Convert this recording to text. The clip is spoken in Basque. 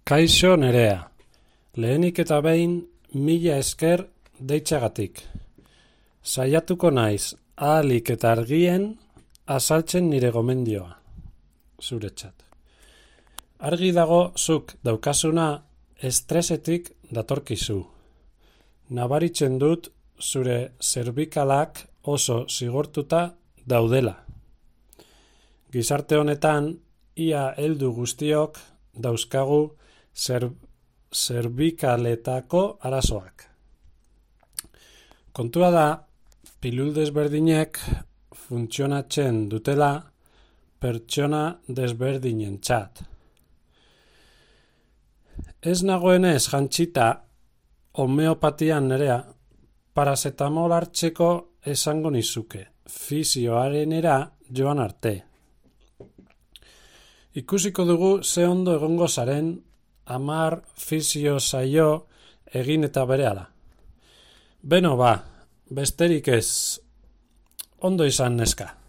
Kaixo Nerea, lehenik eta behin 1000 esker deitxagatik. Saiatuko naiz ahalik eta argien azaltzen nire gomendioa, zuretzat. Argi dago zuk daukazuna estresetik datorkizu. Nabaritzen dut zure zerbikalak oso zigortuta daudela. Gizarte honetan, ia heldu guztiok dauzkagu zerbikaletako arazoak. Kontua da, pilul desberdinek funtzionatzen dutela pertsona desberdinentzat. Ez nagoenez jantzita homeopatian Nerea, parazetamol hartzeko esango nizuke, fisioarenera joan arte. Ikusiko dugu ze ondo egongo zaren 10 fisio saio egin eta berehala. Beno ba, besterik ez, ondo izan neska.